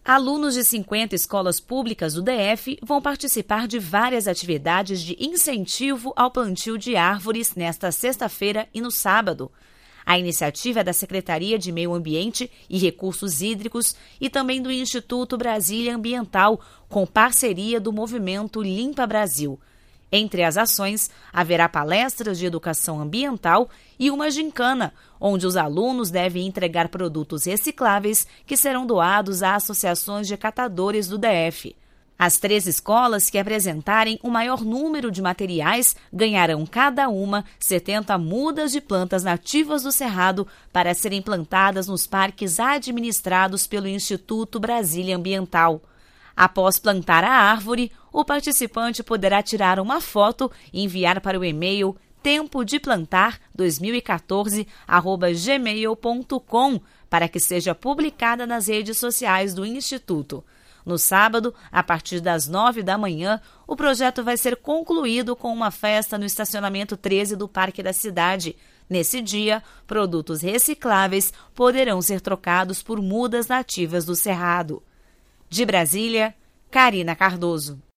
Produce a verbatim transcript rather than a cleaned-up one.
Alunos de cinquenta escolas públicas do D F vão participar de várias atividades de incentivo ao plantio de árvores nesta sexta-feira e no sábado. A iniciativa é da Secretaria de Meio Ambiente e Recursos Hídricos e também do Instituto Brasília Ambiental, com parceria do movimento Limpa Brasil. Entre as ações, haverá palestras de educação ambiental e uma gincana, onde os alunos devem entregar produtos recicláveis que serão doados a associações de catadores do D F. As três escolas que apresentarem o maior número de materiais ganharão cada uma setenta mudas de plantas nativas do Cerrado para serem plantadas nos parques administrados pelo Instituto Brasília Ambiental. Após plantar a árvore, o participante poderá tirar uma foto e enviar para o e-mail tempo de plantar dois mil e quatorze arroba gmail ponto com para que seja publicada nas redes sociais do Instituto. No sábado, a partir das nove da manhã, o projeto vai ser concluído com uma festa no estacionamento treze do Parque da Cidade. Nesse dia, produtos recicláveis poderão ser trocados por mudas nativas do Cerrado. De Brasília, Karina Cardoso.